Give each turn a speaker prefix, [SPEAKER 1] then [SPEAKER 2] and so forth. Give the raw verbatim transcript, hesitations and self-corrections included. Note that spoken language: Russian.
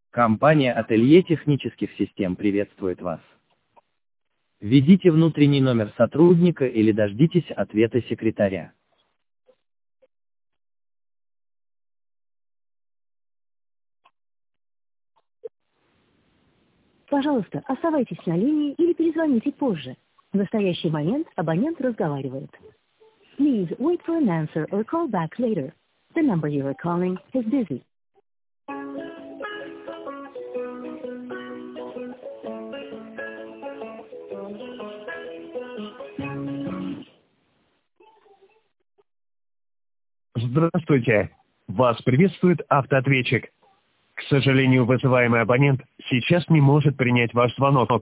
[SPEAKER 1] Компания «Ателье технических систем» приветствует вас. Введите внутренний номер сотрудника или дождитесь ответа секретаря.
[SPEAKER 2] Пожалуйста, оставайтесь на линии или перезвоните позже. В настоящий момент абонент разговаривает. Please wait for an answer or call back later. The number you are calling is busy.
[SPEAKER 3] Здравствуйте. Вас приветствует автоответчик. К сожалению, вызываемый абонент сейчас не может принять ваш звонок.